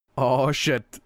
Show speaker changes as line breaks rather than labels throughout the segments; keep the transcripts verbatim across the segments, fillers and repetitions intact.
Oh shit.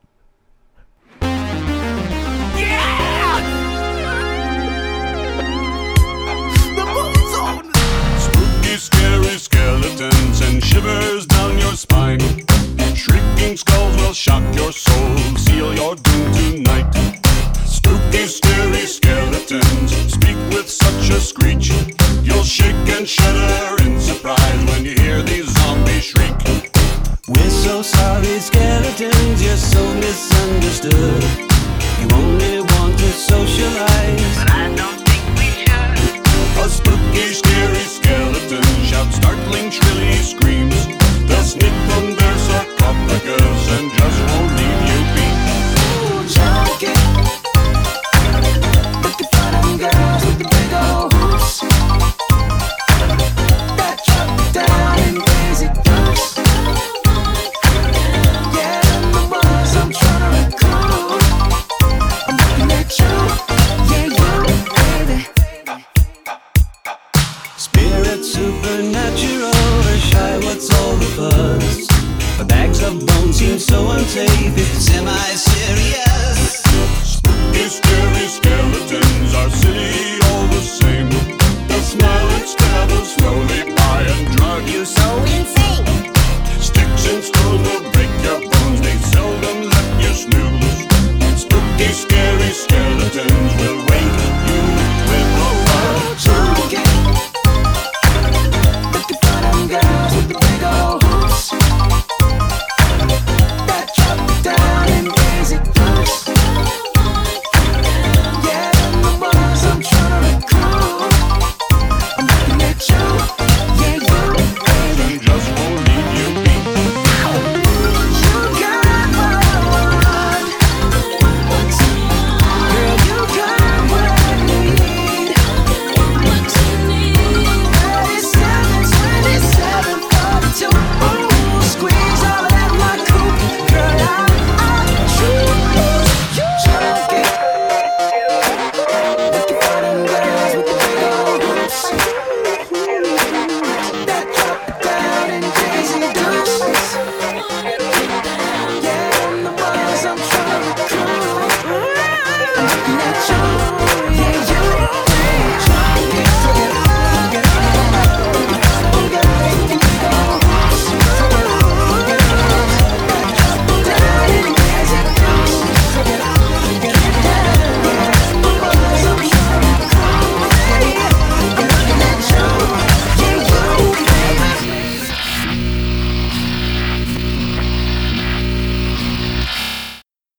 Spooky, scary skeletons and shivers down your spine. Shrieking skulls will shock your soul, seal your doom tonight. Spooky, scary skeletons speak with such a screech. You'll shake and shudder in surprise when you hear these zombies shriek.
We're so sorry, skeletons, you're so misunderstood. You only want to socialize,
But I don't think we should.
A spooky, scary skeleton shouts startling, shrilly screams. They'll sneak from their sarcophagus and just won't leave you be.
junkie. Looking for them girls with the big old hoops that drop down in crazy groups. Yeah, them the ones I'm tryna recruit. I'm looking at you, yeah, you, baby. Spirit supernatural, or shy, what's all the buzz? The bags of bones seem so unsafe. It's semi